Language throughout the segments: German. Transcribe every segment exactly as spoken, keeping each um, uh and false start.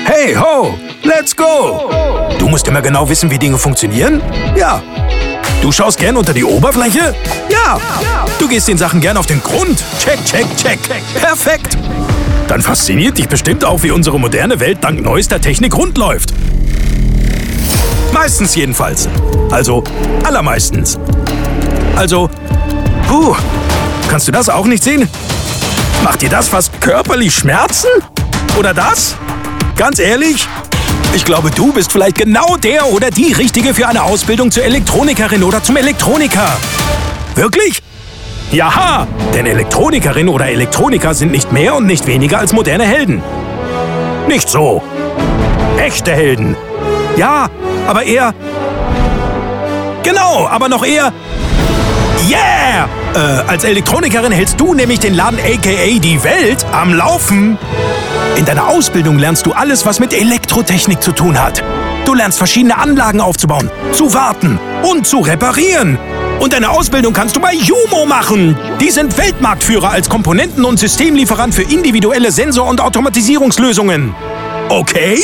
Hey, ho! Let's go! Du musst immer genau wissen, wie Dinge funktionieren? Ja. Du schaust gern unter die Oberfläche? Ja. Du gehst den Sachen gern auf den Grund? Check, check, check. Perfekt! Dann fasziniert dich bestimmt auch, wie unsere moderne Welt dank neuester Technik rund läuft. Meistens jedenfalls. Also, allermeistens. Also, puh, kannst du das auch nicht sehen? Macht dir das fast körperlich Schmerzen? Oder das? Ganz ehrlich? Ich glaube, du bist vielleicht genau der oder die Richtige für eine Ausbildung zur Elektronikerin oder zum Elektroniker. Wirklich? Jaha, denn Elektronikerin oder Elektroniker sind nicht mehr und nicht weniger als moderne Helden. Nicht so. Echte Helden. Ja, aber eher... Genau, aber noch eher... Yeah! Äh, als Elektronikerin hältst du nämlich den Laden aka die Welt am Laufen. In deiner Ausbildung lernst du alles, was mit Elektrotechnik zu tun hat. Du lernst verschiedene Anlagen aufzubauen, zu warten und zu reparieren. Und deine Ausbildung kannst du bei JUMO machen. Die sind Weltmarktführer als Komponenten- und Systemlieferant für individuelle Sensor- und Automatisierungslösungen. Okay?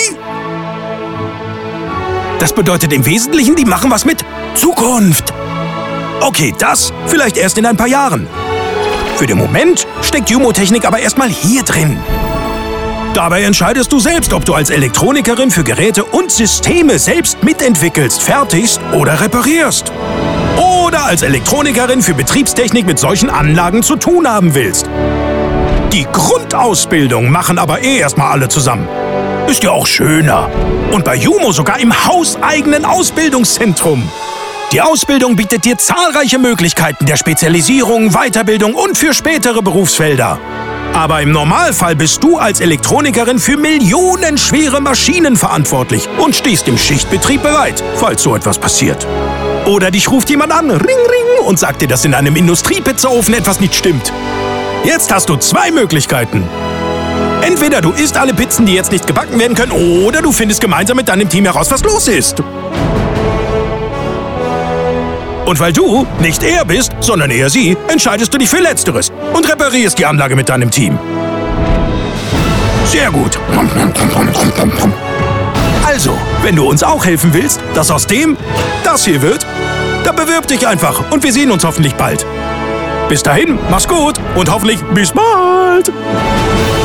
Das bedeutet im Wesentlichen, die machen was mit Zukunft. Okay, das vielleicht erst in ein paar Jahren. Für den Moment steckt JUMO-Technik aber erstmal hier drin. Dabei entscheidest du selbst, ob du als Elektronikerin für Geräte und Systeme selbst mitentwickelst, fertigst oder reparierst. Oder als Elektronikerin für Betriebstechnik mit solchen Anlagen zu tun haben willst. Die Grundausbildung machen aber eh erstmal alle zusammen. Ist ja auch schöner. Und bei JUMO sogar im hauseigenen Ausbildungszentrum. Die Ausbildung bietet dir zahlreiche Möglichkeiten der Spezialisierung, Weiterbildung und für spätere Berufsfelder. Aber im Normalfall bist du als Elektronikerin für millionenschwere Maschinen verantwortlich und stehst im Schichtbetrieb bereit, falls so etwas passiert. Oder dich ruft jemand an, ring, ring, und sagt dir, dass in einem Industriepizzaofen etwas nicht stimmt. Jetzt hast du zwei Möglichkeiten. Entweder du isst alle Pizzen, die jetzt nicht gebacken werden können, oder du findest gemeinsam mit deinem Team heraus, was los ist. Und weil du nicht er bist, sondern eher sie, entscheidest du dich für Letzteres und reparierst die Anlage mit deinem Team. Sehr gut. Also, wenn du uns auch helfen willst, dass aus dem das hier wird, dann bewirb dich einfach und wir sehen uns hoffentlich bald. Bis dahin, mach's gut und hoffentlich bis bald.